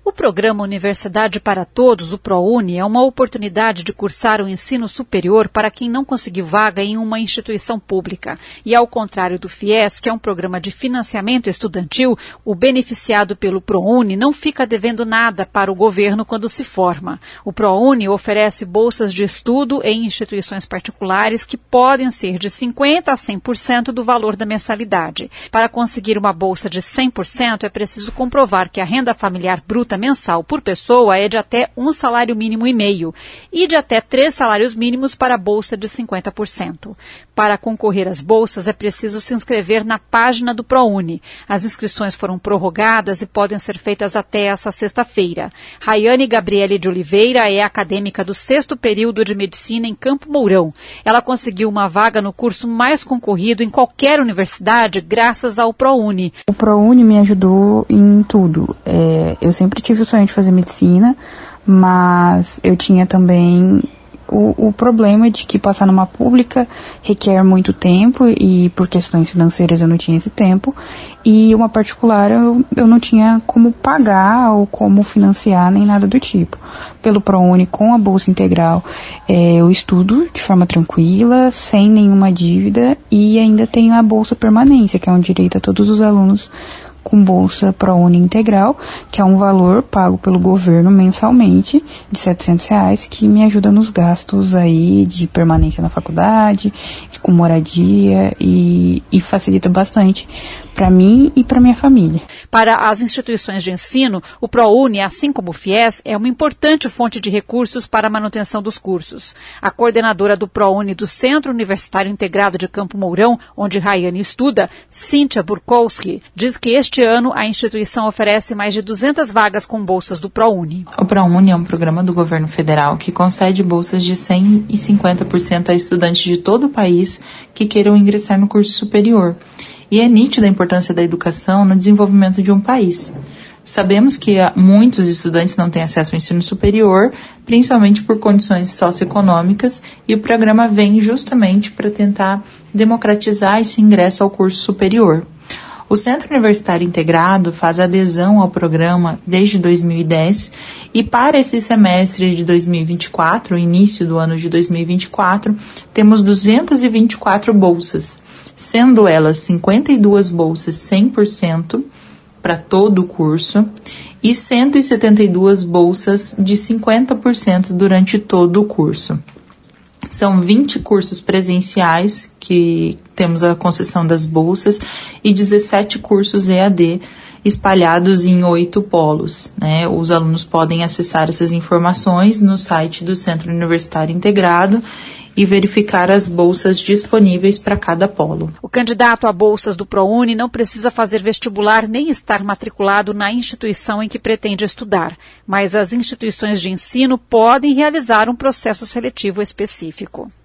O programa Universidade para Todos, o ProUni, é uma oportunidade de cursar o ensino superior para quem não conseguiu vaga em uma instituição pública. E ao contrário do FIES, que é um programa de financiamento estudantil, o beneficiado pelo ProUni não fica devendo nada para o governo quando se forma. O ProUni oferece bolsas de estudo em instituições particulares que podem ser de 50% a 100% do valor da mensalidade. Para conseguir uma bolsa de 100%, é preciso comprovar que a renda familiar bruta mensal por pessoa é de até 1,5 salário mínimo e de até 3 salários mínimos para a bolsa de 50%. Para concorrer às bolsas é preciso se inscrever na página do ProUni. As inscrições foram prorrogadas e podem ser feitas até essa sexta-feira. Rayane Gabriele de Oliveira é acadêmica do 6º período de medicina em Campo Mourão. Ela conseguiu uma vaga no curso mais concorrido em qualquer universidade graças ao ProUni. O ProUni me ajudou em tudo. Eu sempre tive o sonho de fazer medicina, mas eu tinha também o problema de que passar numa pública requer muito tempo e por questões financeiras eu não tinha esse tempo, e uma particular eu não tinha como pagar ou como financiar nem nada do tipo. Pelo ProUni, com a bolsa integral, eu estudo de forma tranquila, sem nenhuma dívida, e ainda tenho a bolsa permanência, que é um direito a todos os alunos com bolsa ProUni integral, que é um valor pago pelo governo mensalmente de R$700, que me ajuda nos gastos aí de permanência na faculdade, com moradia, e facilita bastante para mim e para minha família. Para as instituições de ensino, o ProUni, assim como o FIES, é uma importante fonte de recursos para a manutenção dos cursos. A coordenadora do ProUni do Centro Universitário Integrado de Campo Mourão, onde Rayane estuda, Cíntia Burkowski, diz que este ano a instituição oferece mais de 200 vagas com bolsas do ProUni. O ProUni é um programa do governo federal que concede bolsas de 100% e 50% a estudantes de todo o país que queiram ingressar no curso superior. E é nítida a importância da educação no desenvolvimento de um país. Sabemos que muitos estudantes não têm acesso ao ensino superior, principalmente por condições socioeconômicas, e o programa vem justamente para tentar democratizar esse ingresso ao curso superior. O Centro Universitário Integrado faz adesão ao programa desde 2010 e para esse semestre de 2024, o início do ano de 2024, temos 224 bolsas, sendo elas 52 bolsas 100% para todo o curso e 172 bolsas de 50% durante todo o curso. São 20 cursos presenciais que temos a concessão das bolsas e 17 cursos EAD espalhados em 8 polos, né? Os alunos podem acessar essas informações no site do Centro Universitário Integrado e verificar as bolsas disponíveis para cada polo. O candidato a bolsas do ProUni não precisa fazer vestibular nem estar matriculado na instituição em que pretende estudar, mas as instituições de ensino podem realizar um processo seletivo específico.